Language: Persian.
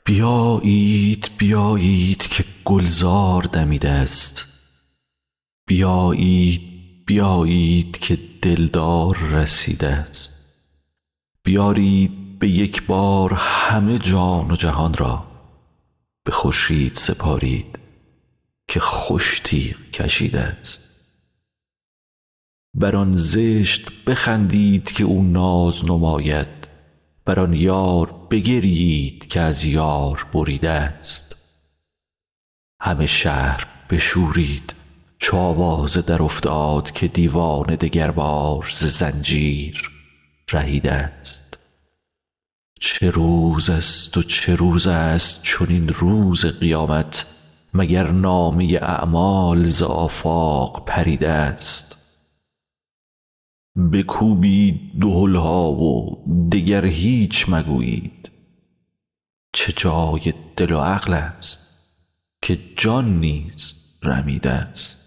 بیایید بیایید که گلزار دمیده است، بیایید بیایید که دلدار رسیده است. بیارید به یک بار همه جان و جهان را، به خورشید سپارید که خوش تیغ کشیده است. بر آن زشت بخندید که او ناز نماید، بر آن یار بگریید که از یار بریده است. همه شهر بشورید چو آوازه در افتاد که دیوانه دگربار ز زنجیر رهیده است. چه روز است و چه روز است چنین روز قیامت، مگر نامه اعمال ز آفاق پریده است. بکوبید دهلها و دگر هیچ مگویید، چه جای دل و عقل است که جان نیز رمیده است.